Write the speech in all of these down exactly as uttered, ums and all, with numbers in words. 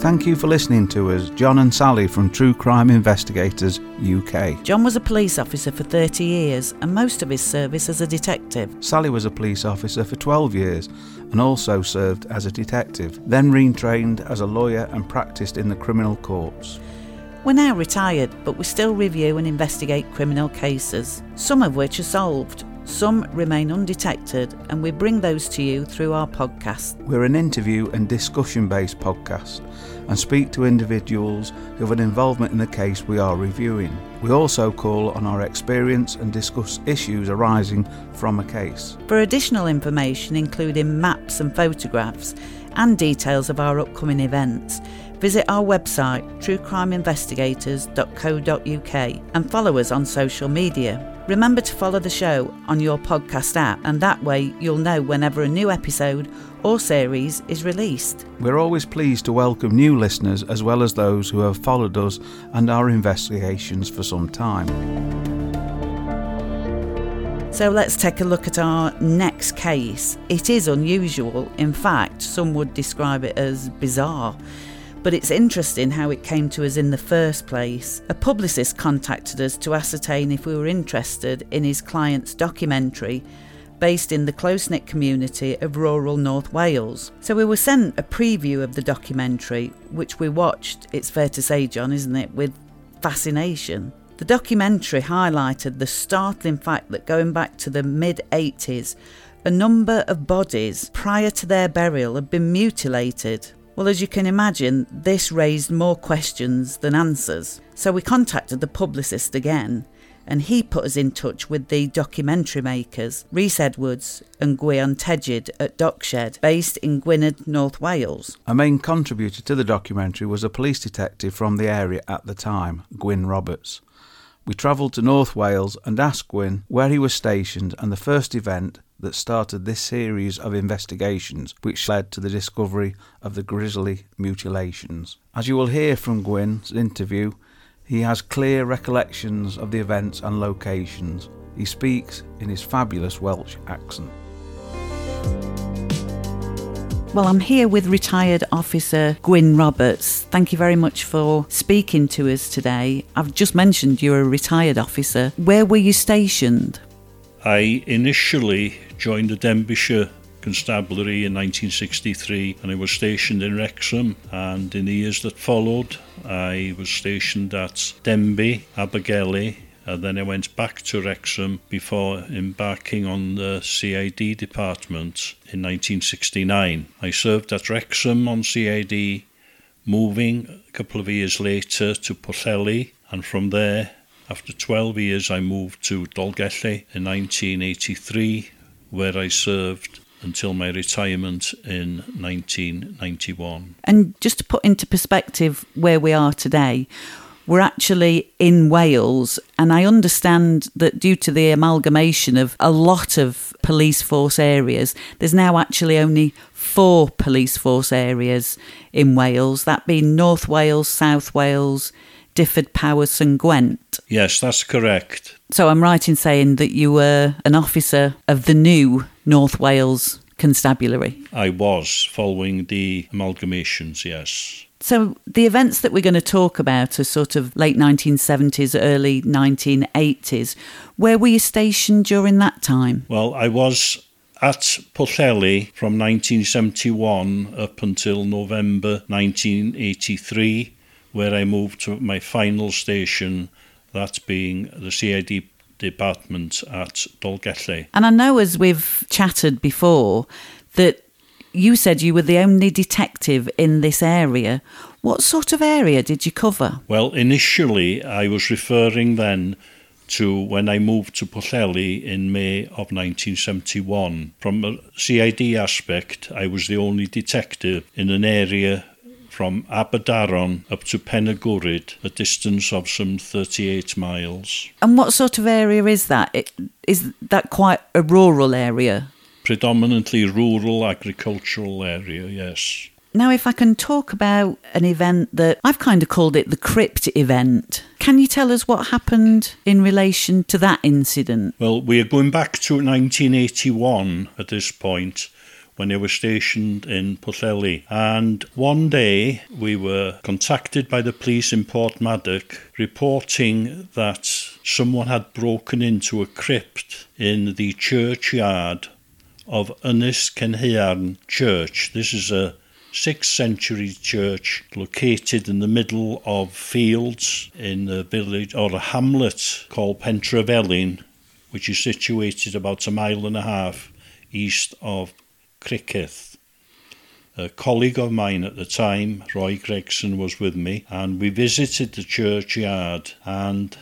Thank you for listening to us, John and Sally from True Crime Investigators U K. John was a police officer for thirty years and most of his service as a detective. Sally was a police officer for twelve years and also served as a detective, then retrained as a lawyer and practised in the criminal courts. We're now retired, but we still review and investigate criminal cases, some of which are solved. Some remain undetected, and we bring those to you through our podcast. We're an interview and discussion-based podcast and speak to individuals who have an involvement in the case we are reviewing. We also call on our experience and discuss issues arising from a case. For additional information, including maps and photographs and details of our upcoming events, visit our website true crime investigators dot co dot uk and follow us on social media. Remember to follow the show on your podcast app, and that way you'll know whenever a new episode or series is released. We're always pleased to welcome new listeners as well as those who have followed us and our investigations for some time. So let's take a look at our next case. It is unusual. In fact, some would describe it as bizarre. But it's interesting how it came to us in the first place. A publicist contacted us to ascertain if we were interested in his client's documentary based in the close-knit community of rural North Wales. So we were sent a preview of the documentary, which we watched, it's fair to say, John, isn't it, with fascination. The documentary highlighted the startling fact that going back to the mid-eighties, a number of bodies prior to their burial had been mutilated. Well, as you can imagine, this raised more questions than answers. So we contacted the publicist again, and he put us in touch with the documentary makers, Rhys Edwards and Gwion Tegid at Dockshed, based in Gwynedd, North Wales. A main contributor to the documentary was a police detective from the area at the time, Gwyn Roberts. We travelled to North Wales and asked Gwyn where he was stationed and the first event that started this series of investigations, which led to the discovery of the grisly mutilations. As you will hear from Gwyn's interview, he has clear recollections of the events and locations. He speaks in his fabulous Welsh accent. Well, I'm here with retired officer Gwyn Roberts. Thank you very much for speaking to us today. I've just mentioned you're a retired officer. Where were you stationed? I initially joined the Denbighshire Constabulary in nineteen sixty-three and I was stationed in Wrexham, and in the years that followed I was stationed at Denbigh, Abergele, and then I went back to Wrexham before embarking on the C I D department in nineteen sixty-nine. I served at Wrexham on C I D, moving a couple of years later to Pwllheli, and from there, after twelve years, I moved to Dolgellau in nineteen eighty-three, where I served until my retirement in nineteen ninety-one. And just to put into perspective where we are today, we're actually in Wales, and I understand that due to the amalgamation of a lot of police force areas, there's now actually only four police force areas in Wales, that being North Wales, South Wales, Dyfed, Powys and Gwent. Yes, that's correct. So I'm right in saying that you were an officer of the new North Wales Constabulary? I was, following the amalgamations, yes. So the events that we're going to talk about are sort of late nineteen seventies, early nineteen eighties. Where were you stationed during that time? Well, I was at Pwllheli from nineteen seventy-one up until November nineteen eighty-three, where I moved to my final station, that being the C I D department at Dolgellau. And I know, as we've chatted before, that you said you were the only detective in this area. What sort of area did you cover? Well, initially I was referring then to when I moved to Pwllheli in May of nineteen seventy-one. From a C I D aspect, I was the only detective in an area from Aberdaron up to Penygwryd, a distance of some thirty-eight miles. And what sort of area is that? It, is that quite a rural area? Predominantly rural agricultural area, yes. Now, if I can talk about an event that I've kind of called it the Crypt event, can you tell us what happened in relation to that incident? Well, we are going back to nineteen eighty-one at this point, when I was stationed in Pwllheli. And one day we were contacted by the police in Porthmadog reporting that someone had broken into a crypt in the churchyard of Ynys Cenheuarn Church. This is a sixth century church located in the middle of fields in a village or a hamlet called Pentrefellin, which is situated about a mile and a half east of Criccieth. A colleague of mine at the time, Roy Gregson, was with me, and we visited the churchyard, and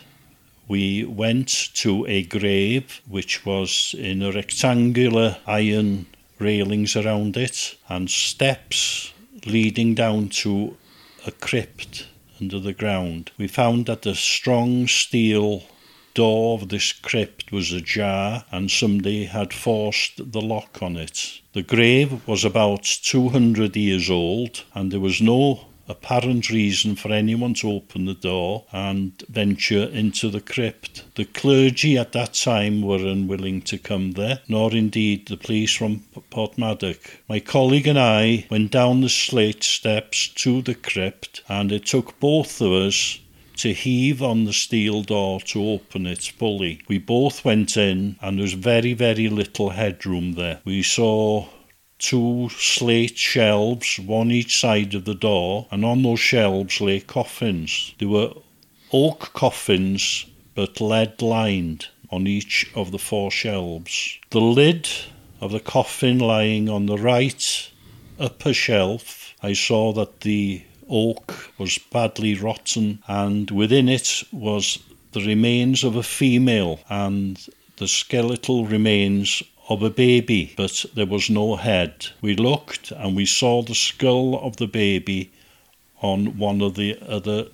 we went to a grave which was in a rectangular iron railings around it and steps leading down to a crypt under the ground. We found that the strong steel door of this crypt was ajar and somebody had forced the lock on it. The grave was about two hundred years old and there was no apparent reason for anyone to open the door and venture into the crypt. The clergy at that time were unwilling to come there, nor indeed the police from Porthmadog. My colleague and I went down the slate steps to the crypt, and it took both of us to heave on the steel door to open it fully. We both went in, and there was very, very little headroom there. We saw two slate shelves, one each side of the door, and on those shelves lay coffins. They were oak coffins, but lead-lined on each of the four shelves. The lid of the coffin lying on the right upper shelf, I saw that the oak was badly rotten, and within it was the remains of a female and the skeletal remains of a baby, but there was no head. We looked and we saw the skull of the baby on one of the other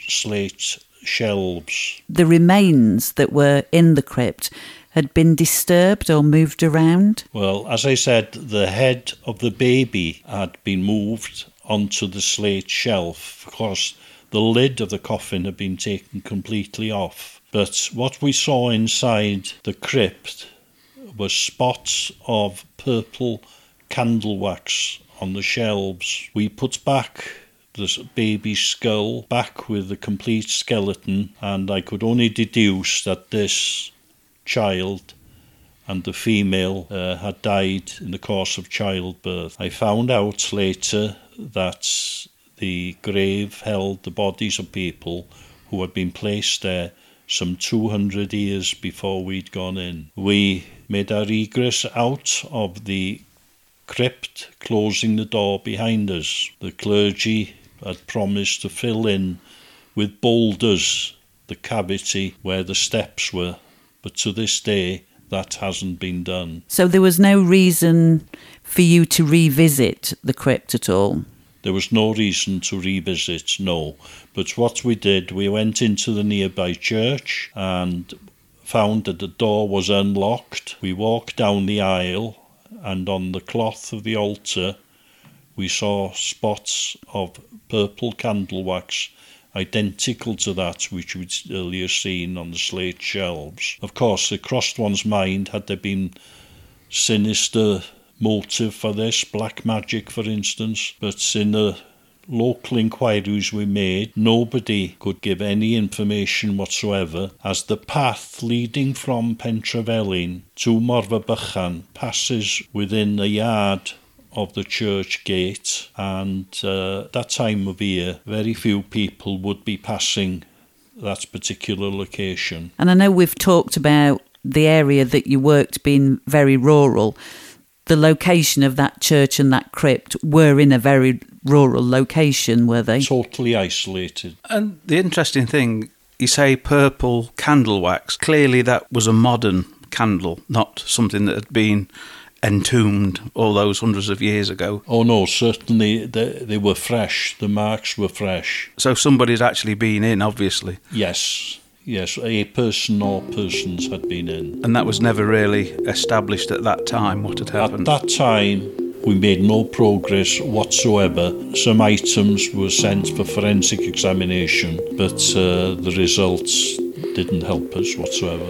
slate shelves. The remains that were in the crypt had been disturbed or moved around? Well, as I said, the head of the baby had been moved onto the slate shelf. Of course, the lid of the coffin had been taken completely off. But what we saw inside the crypt was spots of purple candle wax on the shelves. We put back this baby's skull back with the complete skeleton, and I could only deduce that this child and the female uh, had died in the course of childbirth. I found out later that the grave held the bodies of people who had been placed there some two hundred years before we'd gone in. We made our egress out of the crypt, closing the door behind us. The clergy had promised to fill in with boulders the cavity where the steps were, but to this day that hasn't been done. So there was no reason for you to revisit the crypt at all? There was no reason to revisit, no. But what we did, we went into the nearby church and found that the door was unlocked. We walked down the aisle, and on the cloth of the altar we saw spots of purple candle wax identical to that which we'd earlier seen on the slate shelves. Of course, it crossed one's mind, had there been sinister motive for this, black magic for instance, but in the local inquiries we made, nobody could give any information whatsoever, as the path leading from Pentrefellin to Morfa Bychan passes within a yard of the church gate, and uh, that time of year very few people would be passing that particular location. And I know we've talked about the area that you worked being very rural. The location of that church and that crypt were in a very rural location, were they? Totally isolated. And the interesting thing, you say purple candle wax. Clearly that was a modern candle, not something that had been entombed all those hundreds of years ago. Oh no, certainly they, they were fresh. The marks were fresh. So somebody's actually been in, obviously. Yes. Yes, a person or persons had been in. And that was never really established at that time, what had happened? At that time, we made no progress whatsoever. Some items were sent for forensic examination, but uh, the results didn't help us whatsoever.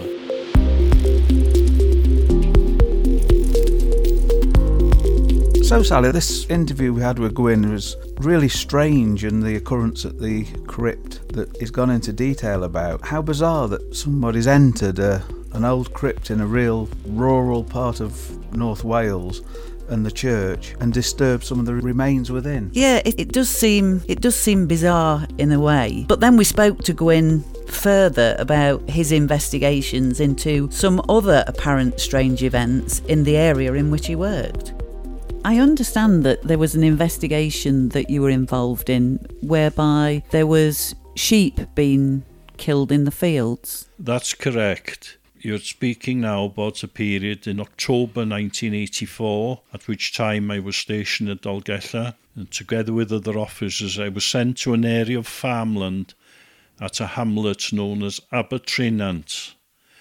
So, Sally, this interview we had with Gwyn was really strange, and the occurrence at the crypt that he's gone into detail about. How bizarre that somebody's entered a, an old crypt in a real rural part of North Wales and the church and disturbed some of the remains within. Yeah, it, it does seem it does seem bizarre in a way. But then we spoke to Gwyn further about his investigations into some other apparent strange events in the area in which he worked. I understand that there was an investigation that you were involved in whereby there was sheep being killed in the fields. That's correct. You're speaking now about a period in October nineteen eighty-four, at which time I was stationed at Dolgella, and together with other officers I was sent to an area of farmland at a hamlet known as Abertrinant,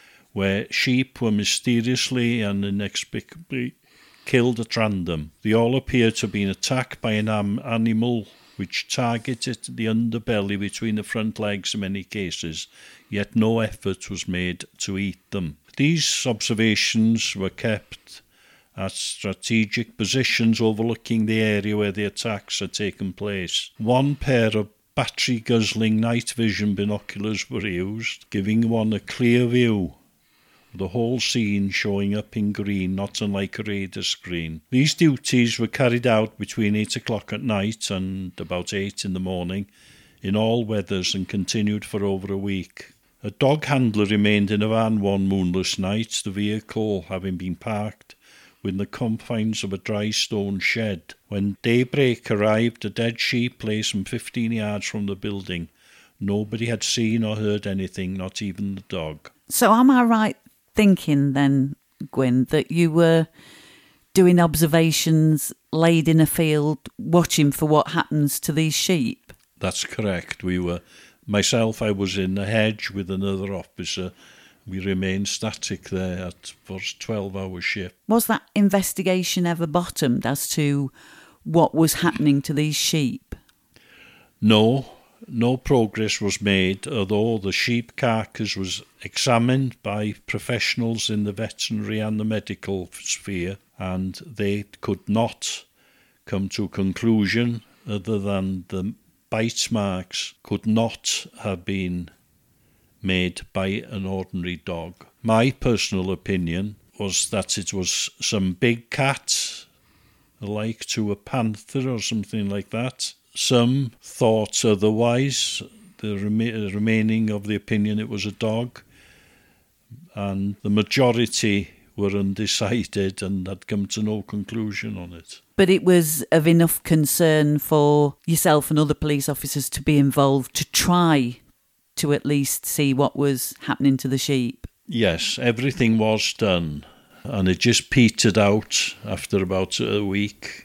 where sheep were mysteriously and inexplicably killed at random. They all appeared to have been attacked by an am- animal which targeted the underbelly between the front legs in many cases, yet no effort was made to eat them. These observations were kept at strategic positions overlooking the area where the attacks had taken place. One pair of battery-guzzling night vision binoculars were used, giving one a clear view, the whole scene showing up in green, not unlike a radar screen. These duties were carried out between eight o'clock at night and about eight in the morning, in all weathers, and continued for over a week. A dog handler remained in a van one moonless night, the vehicle having been parked within the confines of a dry stone shed. When daybreak arrived, a dead sheep lay some fifteen yards from the building. Nobody had seen or heard anything, not even the dog. So am I right thinking then, Gwyn, that you were doing observations laid in a field, watching for what happens to these sheep? That's correct. We were, myself, I was in the hedge with another officer. We remained static there at, for a twelve-hour shift. Was that investigation ever bottomed as to what was happening to these sheep? No. No progress was made, although the sheep carcass was examined by professionals in the veterinary and the medical sphere, and they could not come to a conclusion other than the bite marks could not have been made by an ordinary dog. My personal opinion was that it was some big cat, like to a panther or something like that. Some thought otherwise, the rem- remaining of the opinion it was a dog, and the majority were undecided and had come to no conclusion on it. But it was of enough concern for yourself and other police officers to be involved to try to at least see what was happening to the sheep? Yes, everything was done, and it just petered out after about a week.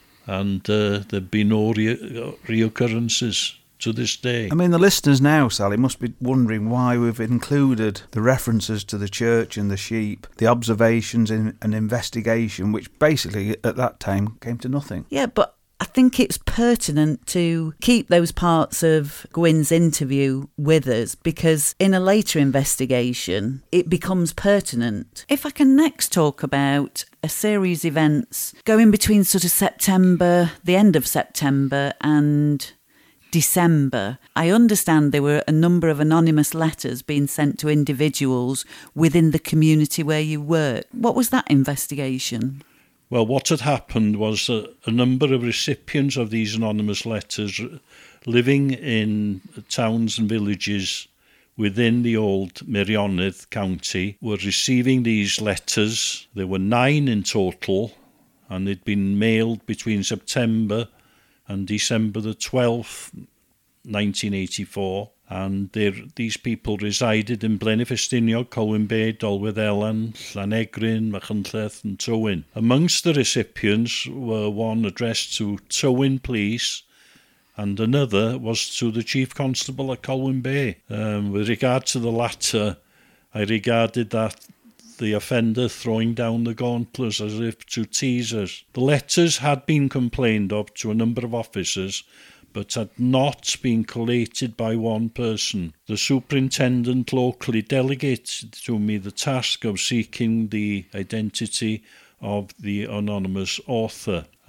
And uh, there'd be no re- reoccurrences to this day. I mean, the listeners now, Sally, must be wondering why we've included the references to the church and the sheep, the observations in an investigation, which basically at that time came to nothing. Yeah, but I think it's pertinent to keep those parts of Gwyn's interview with us, because in a later investigation, it becomes pertinent. If I can next talk about a series of events going between sort of September, the end of September and December. I understand there were a number of anonymous letters being sent to individuals within the community where you work. What was that investigation? Well, what had happened was a, a number of recipients of these anonymous letters living in towns and villages within the old Meirionydd County were receiving these letters. There were nine in total, and they'd been mailed between September and December the twelfth, nineteen eighty-four. And these people resided in Blaenau-Ffestiniog, Colwyn Bay, Dolwydd Elen, Llanegrin, Machynlleth and Tywyn. Amongst the recipients were one addressed to Tywyn Police, and another was to the Chief Constable at Colwyn Bay. Um, with regard to the latter, I regarded that the offender throwing down the gauntlets as if to tease us. The letters had been complained of to a number of officers, but had not been collated by one person. The superintendent locally delegated to me the task of seeking the identity of the anonymous author.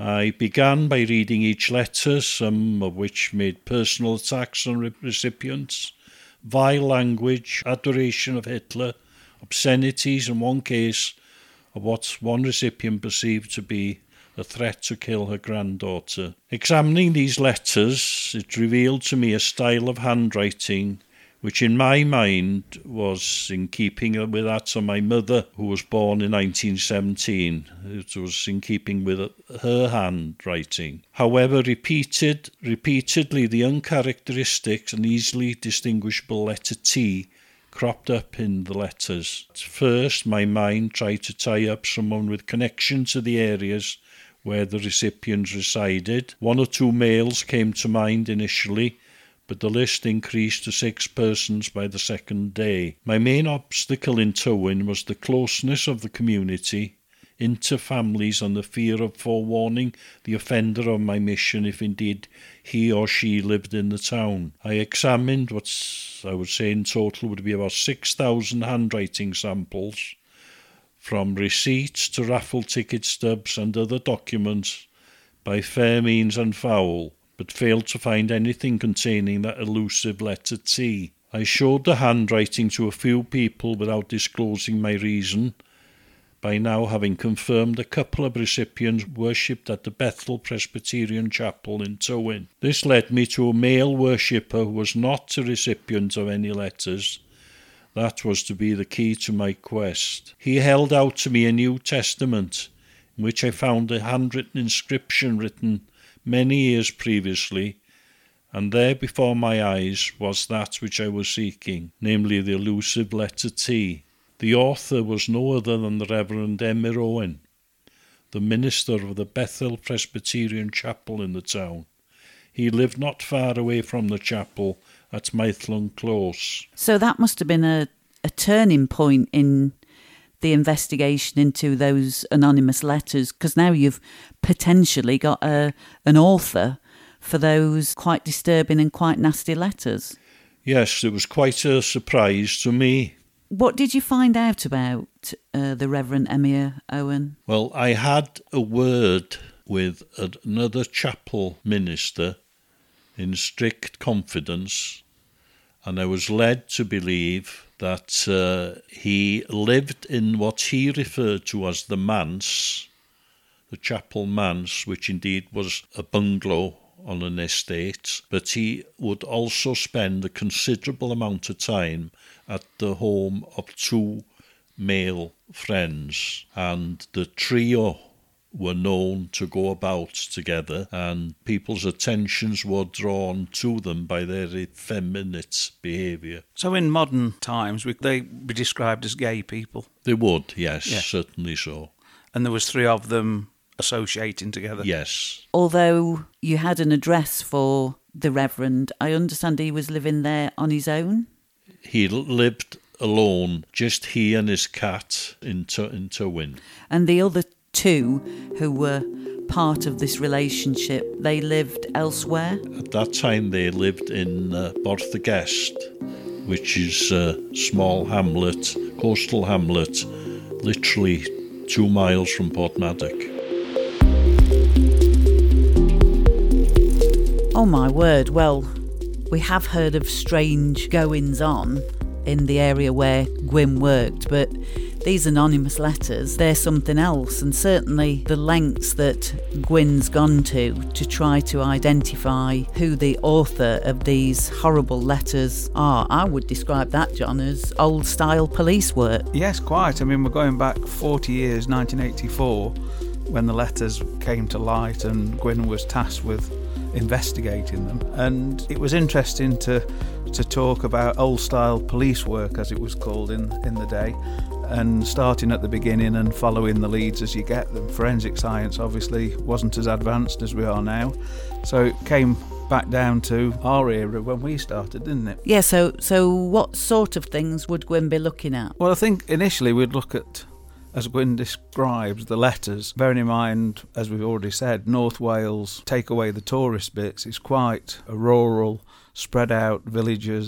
I began by reading each letter, some of which made personal attacks on re- recipients, vile language, adoration of Hitler, obscenities, in one case, of what one recipient perceived to be a threat to kill her granddaughter. Examining these letters, it revealed to me a style of handwriting which in my mind was in keeping with that of my mother, who was born in nineteen seventeen. It was in keeping with her handwriting. However, repeated, repeatedly the uncharacteristic and easily distinguishable letter T cropped up in the letters. At first, my mind tried to tie up someone with connection to the areas where the recipients resided. One or two males came to mind initially, but the list increased to six persons by the second day. My main obstacle in Tywyn was the closeness of the community, inter-families, and the fear of forewarning the offender of my mission if indeed he or she lived in the town. I examined what I would say in total would be about six thousand handwriting samples, from receipts to raffle ticket stubs and other documents, by fair means and foul, but failed to find anything containing that elusive letter T. I showed the handwriting to a few people without disclosing my reason, by now having confirmed a couple of recipients worshipped at the Bethel Presbyterian Chapel in Tywyn. This led me to a male worshipper who was not a recipient of any letters. That was to be the key to my quest. He held out to me a New Testament, in which I found a handwritten inscription written many years previously, and there before my eyes was that which I was seeking, namely the elusive letter T. The author was no other than the Reverend Emyr Owen, the minister of the Bethel Presbyterian Chapel in the town. He lived not far away from the chapel at Maethlon Close. So that must have been a, a turning point in the investigation into those anonymous letters, because now you've potentially got a, an author for those quite disturbing and quite nasty letters. Yes, it was quite a surprise to me. What did you find out about uh, the Reverend Emyr Owen? Well, I had a word with another chapel minister in strict confidence, and I was led to believe that uh, he lived in what he referred to as the manse, the chapel manse, which indeed was a bungalow on an estate, but he would also spend a considerable amount of time at the home of two male friends, and the trio were known to go about together, and people's attentions were drawn to them by their effeminate behaviour. So in modern times, would they be described as gay people? They would, yes, Yeah. certainly so. And there was three of them associating together? Yes. Although you had an address for the Reverend, I understand he was living there on his own? He lived alone, just he and his cat in, T- in Tywyn. And the other two who were part of this relationship, they lived elsewhere? At that time they lived in uh, Borthagest, which is a small hamlet, coastal hamlet, literally two miles from Portmaddock. Oh my word, well, we have heard of strange goings-on in the area where Gwyn worked, but these anonymous letters, they're something else, and certainly the lengths that Gwyn's gone to to try to identify who the author of these horrible letters are. I would describe that, John, as old-style police work. Yes, quite. I mean, we're going back forty years, nineteen eighty-four, when the letters came to light and Gwyn was tasked with investigating them. And it was interesting to to talk about old-style police work, as it was called in, in the day, and starting at the beginning and following the leads as you get them. Forensic science obviously wasn't as advanced as we are now, so it came back down to our era when we started, didn't it? Yeah, so so what sort of things would Gwyn be looking at? Well, I think initially we'd look at, as Gwyn describes, the letters. Bearing in mind, as we've already said, North Wales, take away the tourist bits, it's quite a rural, spread out villages,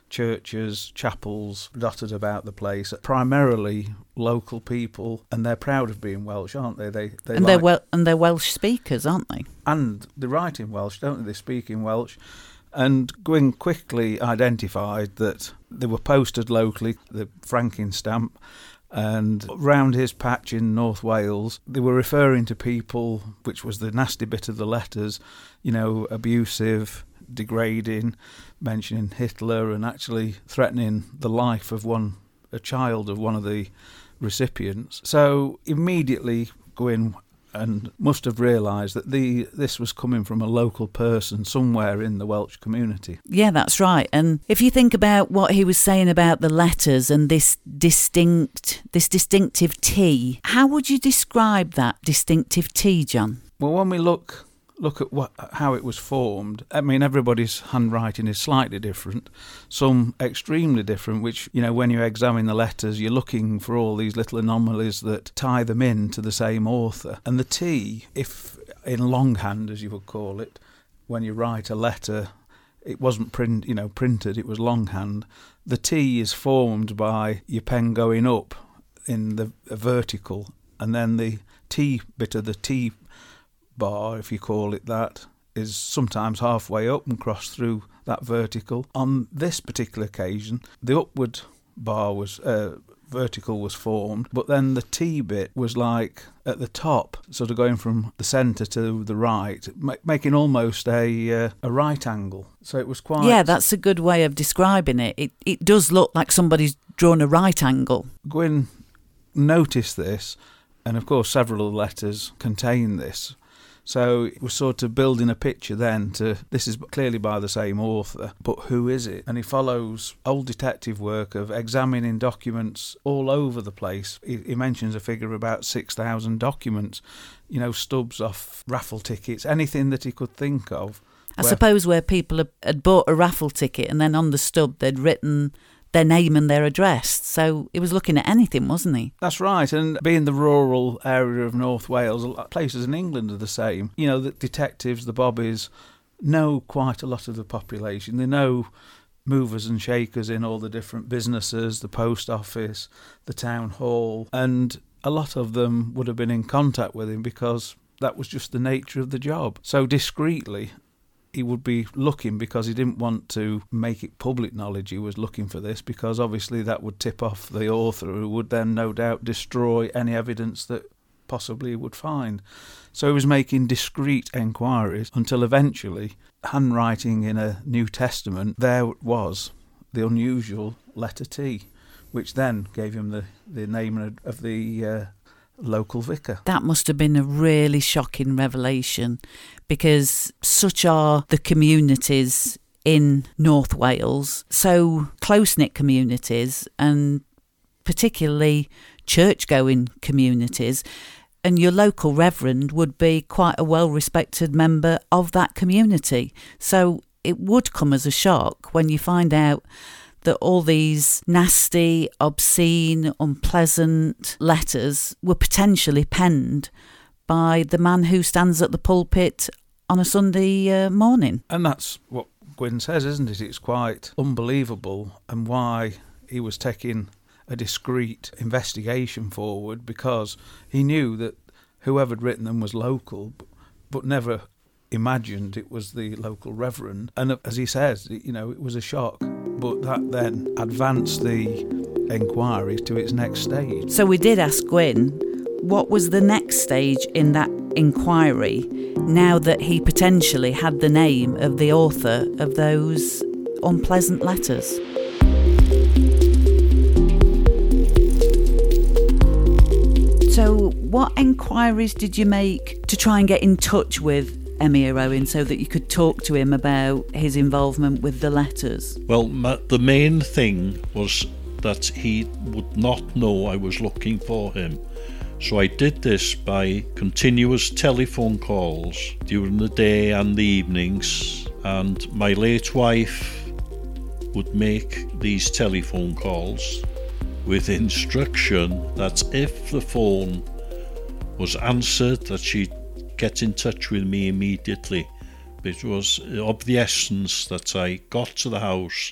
churches, chapels dotted about the place, primarily local people, and they're proud of being Welsh, aren't they? They, they and like, they're well, and they're Welsh speakers, aren't they? And they write in Welsh, don't they? They speak in Welsh. And Gwyn quickly identified that they were posted locally, the franking stamp, and round his patch in North Wales, they were referring to people, which was the nasty bit of the letters, you know, abusive, degrading, mentioning Hitler and actually threatening the life of one, a child of one of the recipients. So immediately Gwyn and must have realised that the this was coming from a local person somewhere in the Welsh community. Yeah, that's right. And if you think about what he was saying about the letters and this distinct, this distinctive T, how would you describe that distinctive T, John? Well, when we look look at what how it was formed, I mean, everybody's handwriting is slightly different, some extremely different, which, you know, when you examine the letters, you're looking for all these little anomalies that tie them in to the same author. And the T, if in longhand, as you would call it, when you write a letter, it wasn't print, you know, printed, it was longhand. The T is formed by your pen going up in the vertical, and then the T bit of the T bar, if you call it that, is sometimes halfway up and crossed through that vertical. On this particular occasion, the upward bar was uh, vertical was formed, but then the T bit was like at the top, sort of going from the centre to the right, ma- making almost a uh, a right angle. So it was quite... Yeah, that's a good way of describing it. It it does look like somebody's drawn a right angle. Gwyn noticed this, and of course several of the letters contain this. So it was sort of building a picture then to, this is clearly by the same author, but who is it? And he follows old detective work of examining documents all over the place. He, he mentions a figure of about six thousand documents, you know, stubs off raffle tickets, anything that he could think of. I where, suppose where people had bought a raffle ticket and then on the stub they'd written their name and their address. So he was looking at anything, wasn't he? That's right. And being the rural area of North Wales, places in England are the same. You know, the detectives, the bobbies, know quite a lot of the population. They know movers and shakers in all the different businesses, the post office, the town hall. And a lot of them would have been in contact with him because that was just the nature of the job. So discreetly, he would be looking, because he didn't want to make it public knowledge he was looking for this, because obviously that would tip off the author, who would then no doubt destroy any evidence that possibly he would find. So he was making discreet enquiries until eventually, handwriting in a New Testament, there was the unusual letter T, which then gave him the, the name of the uh, local vicar. That must have been a really shocking revelation, because such are the communities in North Wales, so close-knit communities, and particularly church-going communities, and your local reverend would be quite a well-respected member of that community. So it would come as a shock when you find out that all these nasty, obscene, unpleasant letters were potentially penned by the man who stands at the pulpit on a Sunday uh, morning. And that's what Gwyn says, isn't it? It's quite unbelievable, and why he was taking a discreet investigation forward, because he knew that whoever had written them was local, but never imagined it was the local reverend. And as he says, you know, it was a shock. But that then advanced the inquiry to its next stage. So we did ask Gwyn, what was the next stage in that inquiry, now that he potentially had the name of the author of those unpleasant letters? So what inquiries did you make to try and get in touch with Emyr Owen so that you could talk to him about his involvement with the letters? Well, ma- the main thing was that he would not know I was looking for him. So I did this by continuous telephone calls during the day and the evenings, and my late wife would make these telephone calls with instruction that if the phone was answered, that she'd get in touch with me immediately. It was of the essence that I got to the house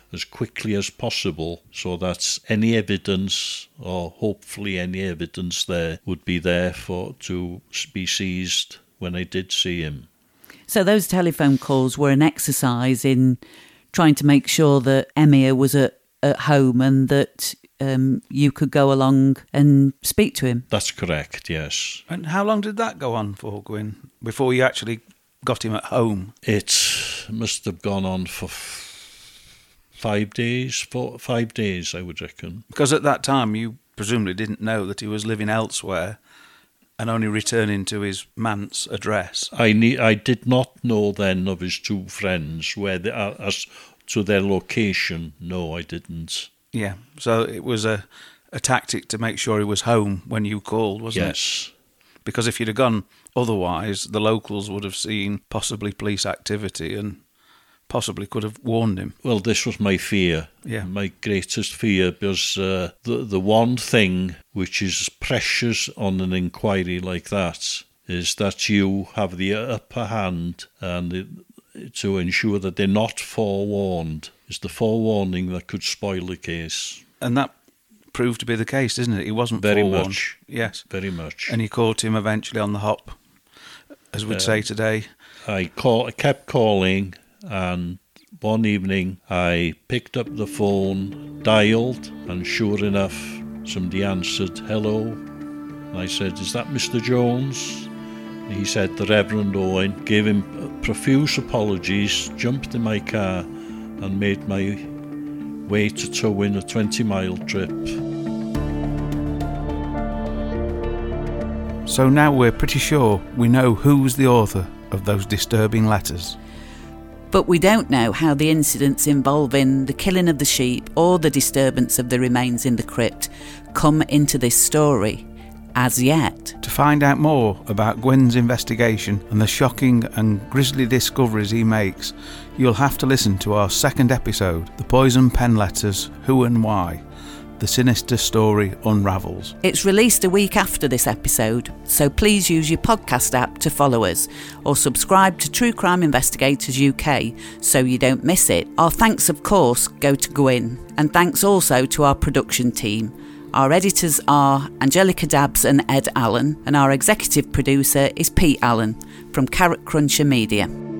as quickly as possible so that any evidence, or hopefully any evidence there, would be there for to be seized when I did see him. So those telephone calls were an exercise in trying to make sure that Emir was at, at home and that um, you could go along and speak to him. That's correct, yes. And how long did that go on for, Gwyn, before you actually got him at home? It must have gone on for f- five days, four, five days, I would reckon. Because at that time you presumably didn't know that he was living elsewhere and only returning to his manse address. I ne- I did not know then of his two friends, where they are, as to their location. No, I didn't. Yeah, so it was a, a tactic to make sure he was home when you called, wasn't yes. it? Yes. Because if you'd have gone otherwise, the locals would have seen possibly police activity and possibly could have warned him. Well, this was my fear, yeah. my greatest fear, because uh, the, the one thing which is precious on an inquiry like that is that you have the upper hand, and it, to ensure that they're not forewarned. It's the forewarning that could spoil the case. And that proved to be the case, isn't it? He wasn't Very forewarned. much. Yes. Very much. And you caught him eventually on the hop, as we'd uh, say today. I, call, I kept calling, and one evening I picked up the phone, dialed, and sure enough, somebody answered, hello. And I said, is that Mister Jones? And he said, the Reverend Owen. Gave him profuse apologies, jumped in my car, and made my way to Tywyn, a twenty-mile trip. So now we're pretty sure we know who's the author of those disturbing letters. But we don't know how the incidents involving the killing of the sheep or the disturbance of the remains in the crypt come into this story as yet. To find out more about Gwyn's investigation and the shocking and grisly discoveries he makes, you'll have to listen to our second episode, The Poison Pen Letters, Who and Why. The sinister story unravels. It's released a week after this episode, so please use your podcast app to follow us, or subscribe to True Crime Investigators U K so you don't miss it. Our thanks, of course, go to Gwyn, and thanks also to our production team. Our editors are Angelica Dabbs and Ed Allen, and our executive producer is Pete Allen from Carrot Cruncher Media.